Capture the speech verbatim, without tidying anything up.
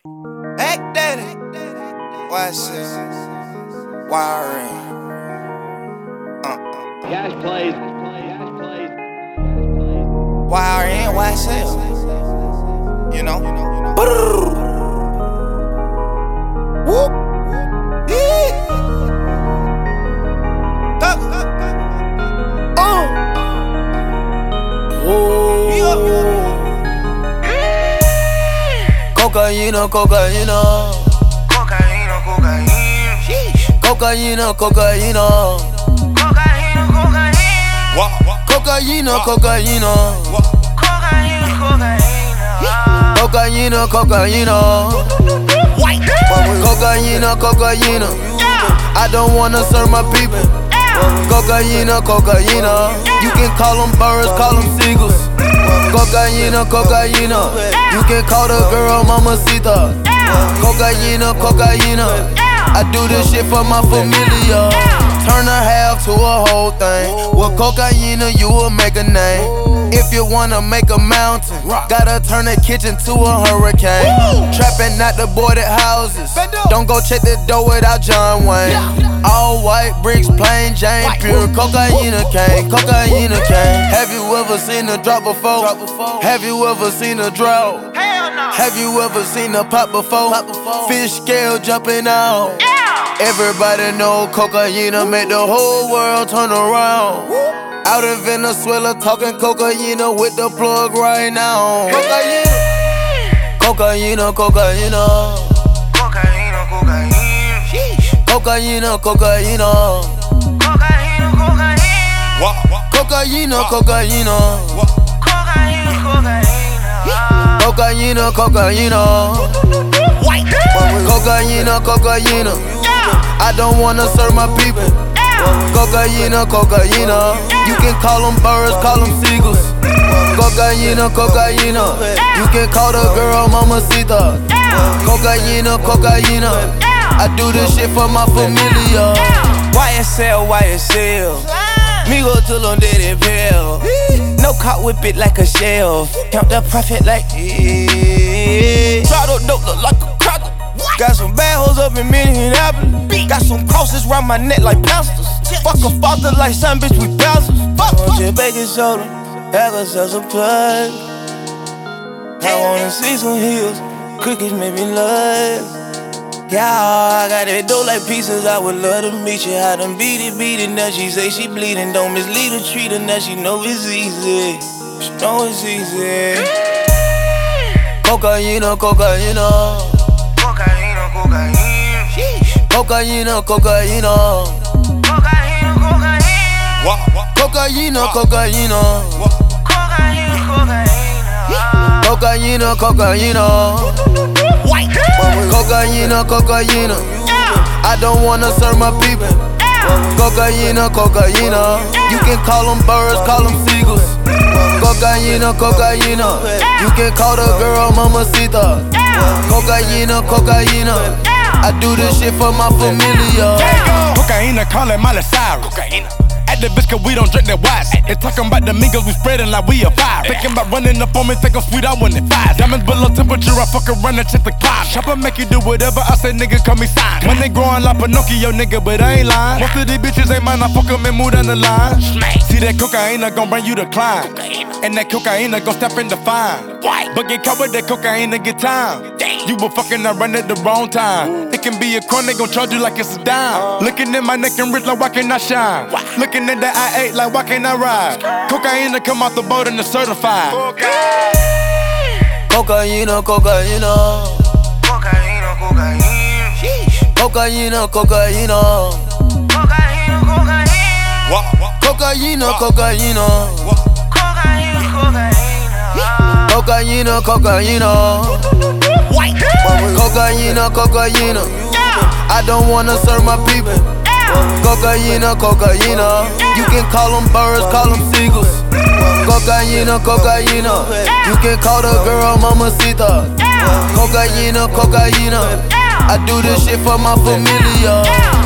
Back daddy. What's it? Wiring. Uh. Gas plays. Wiring, what's it? You know? Brrr. Whoop. Yeah. Duck. Uh. Oh. Cocaína, cocaína. Cocaína, cocaína. Cocaína, cocaína. Cocaína, cocaína. What? Cocaína, cocaína. Cocaína, cocaína. Cocaína, cocaína. Cocaína, cocaína. I don't wanna serve my people. Cocaína, cocaína. You can call them birds, call them seagulls. Cocaína, cocaína. You can call the girl mamacita. Cocaína, cocaína. I do this shit for my familia. Turn a half to a whole thing. With cocaína, you will make a name. If you wanna make a mountain, gotta turn the kitchen to a hurricane. Trapping at the boarded houses. Don't go check the door without John Wayne. All white bricks, plain Jane, pure cocaína cane, cocaína cane. Have you ever seen a drop before? Have you ever seen a drought? Have you ever seen a pop before? Fish scale jumping out. Everybody know cocaína make the whole world turn around. Out in Venezuela talking cocaína with the plug right now. Cocaína, cocaína, cocaína. Cocaína, cocaína. Cocaína, cocaína. Cocaína, cocaína. Cocaína, cocaína. Cocaína, cocaína. Cocaína, cocaína. Cocaína, cocaína. I don't wanna serve my people. Cocaína, cocaína. You can call them birds, call them seagulls. Cocaína, cocaína. You can call the girl mamacita. Cocaína, cocaína. I do this shit for my familia. Y S L, Y S L. Me go till I'm dead and pale. No caught whip it like a shell. Count the profit like yeah. Try to dope look like a cracker. Got some bad hoes up in Minneapolis. Got some crosses round my neck like pastors. Fuck a father like son, bitch, we thousands. Want your baking soda, have us as a plug. I wanna see some heels, cookies make me love. Yeah, I got that dough like pieces, I would love to meet you. I done beat it, beat it, now she say she bleeding. Don't mislead her, treat her, now she know it's easy. She know it's easy. Cocaína, cocaína. Cocaína, cocaína. Cocaína, cocaína. Cocaína, cocaína. Cocaína, cocaína. Cocaína, cocaína. Cocaína, cocaína. Cocaína, cocaína. I don't wanna serve my people. Cocaína, cocaína. You can call them birds, call them seagulls. Cocaína, cocaína. You can call the girl mamacita. Cocaína, cocaína. I do this shit for my familia. Cocaína, call it Miley Cyrus. At the bitch, cause we don't drink that wise. They talking about the mingles, we spreading like we a fire. Thinking about running up on me, think I'm sweet, I want it fire. Diamonds below temperature, I fuck around and check the climb. Chopper make you do whatever I say, nigga, call me sign. When they growing like Pinocchio, nigga, but I ain't lying. Most of these bitches ain't mine, I fuck them and move down the line. See that cocaína gon' bring you to climb. And that cocaína gon' step in the fine. But get caught with that cocaína, get time. You been fucking around at the wrong time. It can be a crime, they gon' charge you like it's a dime. Looking at my neck and wrist like why can't I shine? Looking at the I eight like why can't I ride? Cocaína come out the boat and it's certified. Cocaína, cocaína. Cocaína, cocaína. Cocaína, cocaína. Cocaína, cocaína. Cocaína, cocaína. Cocaína, cocaína. Cocaína, cocaína. Cocaína, cocaína. I don't wanna serve my people. Cocaína, cocaína. You can call them birds, call them seagulls. Cocaína, cocaína. You can call the girl mamacita. Cocaína, cocaína. I do this shit for my familia.